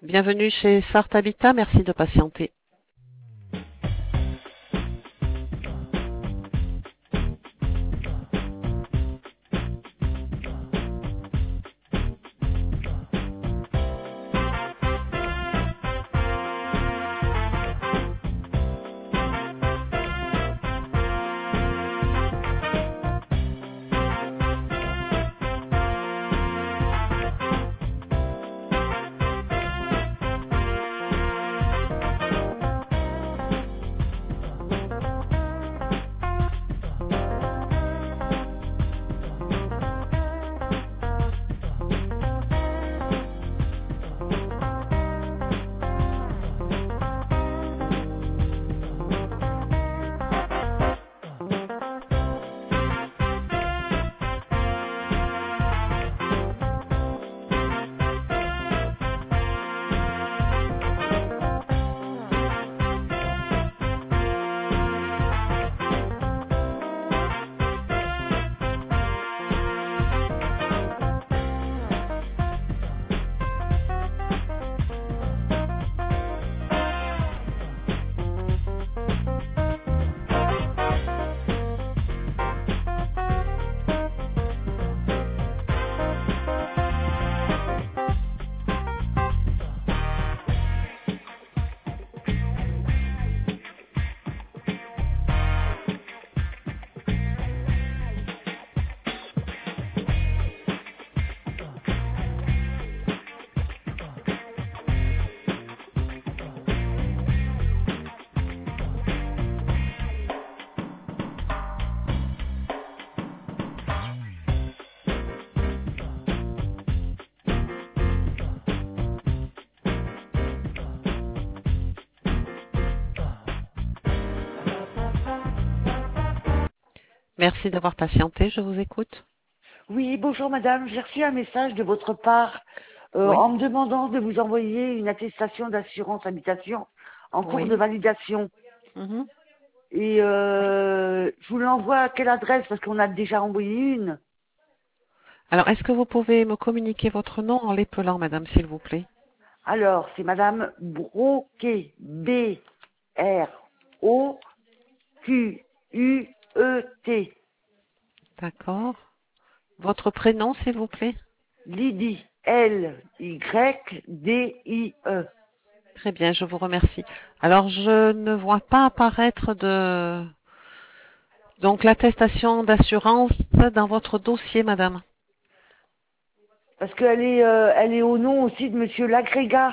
Bienvenue chez Sarthe Habitat, merci de patienter. Merci d'avoir patienté, je vous écoute. Oui, bonjour madame, j'ai reçu un message de votre part Oui, en me demandant de vous envoyer une attestation d'assurance habitation en cours de oui. validation. Mhm. Et je vous l'envoie à quelle adresse? Parce qu'on a déjà envoyé une. Alors, est-ce que vous pouvez me communiquer votre nom en l'épelant, madame, s'il vous plaît? Alors, c'est madame Broquet, B-R-O-Q-U-E-T. D'accord. Votre prénom, s'il vous plaît? Lydie, L-Y-D-I-E. Très bien, je vous remercie. Alors, je ne vois pas apparaître donc l'attestation d'assurance dans votre dossier, madame. Parce elle est au nom aussi de monsieur Lagrégat.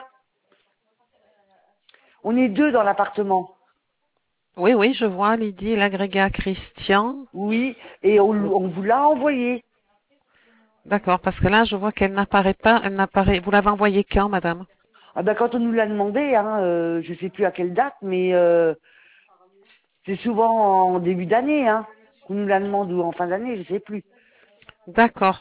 On est deux dans l'appartement. Oui, oui, je vois, Lydie, l'agrégat Christian. Oui, et on vous l'a envoyé. D'accord, parce que là, je vois qu'elle n'apparaît pas. Elle n'apparaît. Vous l'avez envoyée quand, madame? Ah ben quand on nous l'a demandé, hein, je sais plus à quelle date, mais c'est souvent en début d'année, hein, qu'on nous la demande ou en fin d'année, je sais plus. D'accord.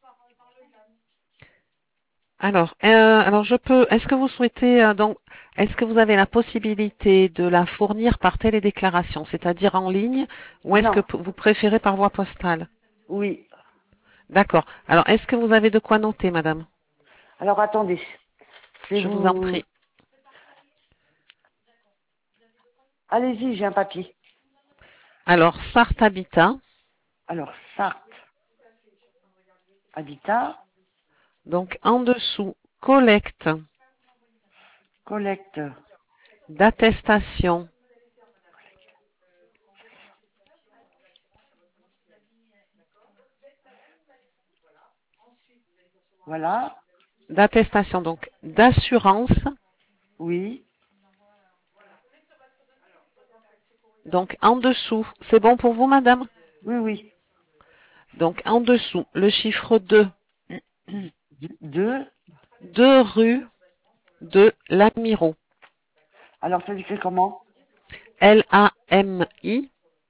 Alors, est-ce que vous souhaitez, est-ce que vous avez la possibilité de la fournir par télédéclaration, c'est-à-dire en ligne, ou est-ce que Non, vous préférez par voie postale? oui. D'accord. Alors, est-ce que vous avez de quoi noter, madame? Alors attendez, je vais Je vous en vous... prie. Allez-y, j'ai un papier. Alors, Sarthe Habitat, Alors, Sarthe, Habitat, donc en dessous, collecte collecte. d'attestation Voilà, donc d'assurance, oui, donc en dessous. C'est bon pour vous, madame? oui, oui. Donc en dessous, le chiffre 2, Deux. 2 rue de l'Amirault. Alors ça s'écrit comment? Lami,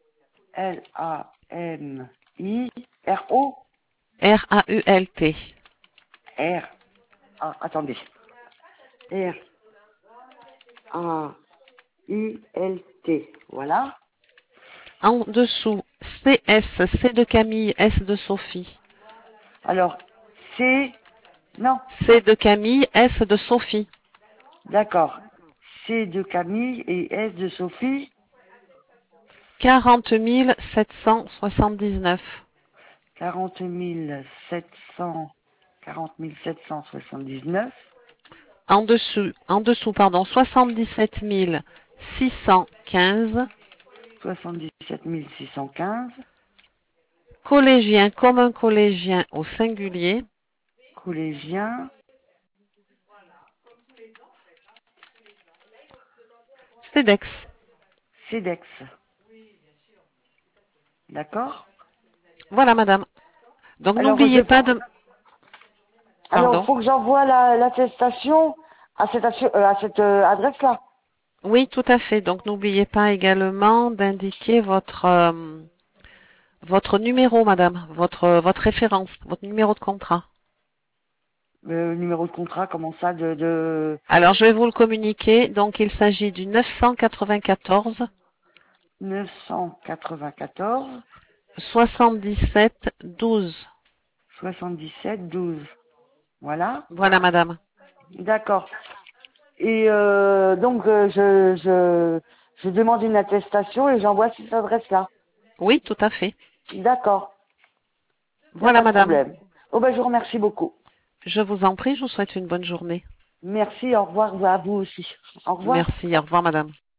L-A-M-I-R-O? Rault. R. Ah, attendez. R-A-I-L-T. Voilà. En dessous, CS, C de Camille, S de Sophie. Alors, C. Non. C de Camille, S de Sophie. D'accord. C de Camille et S de Sophie. 40 779. 40 700, 40 779. En dessous, pardon, 77 615. 77 615. Collégien comme un collégien au singulier. Collégien. CEDEX. CEDEX. D'accord. Voilà, madame. Donc, Alors, n'oubliez pas de... il Pardon. faut que j'envoie l'attestation à cette adresse-là. Oui, tout à fait. Donc, n'oubliez pas également d'indiquer votre numéro, madame, votre référence, votre numéro de contrat. Le numéro de contrat, comment ça, Alors, je vais vous le communiquer. Donc, il s'agit du 994 994 77 12. 77 12. Voilà. Voilà, madame. D'accord. Et donc, je demande une attestation et j'envoie cette adresse-là. Oui, tout à fait. D'accord. Il n'y a Voilà, pas de madame. problème. Oh ben, je vous remercie beaucoup. Je vous en prie, je vous souhaite une bonne journée. Merci, au revoir à vous aussi. Au revoir. Merci, au revoir, madame.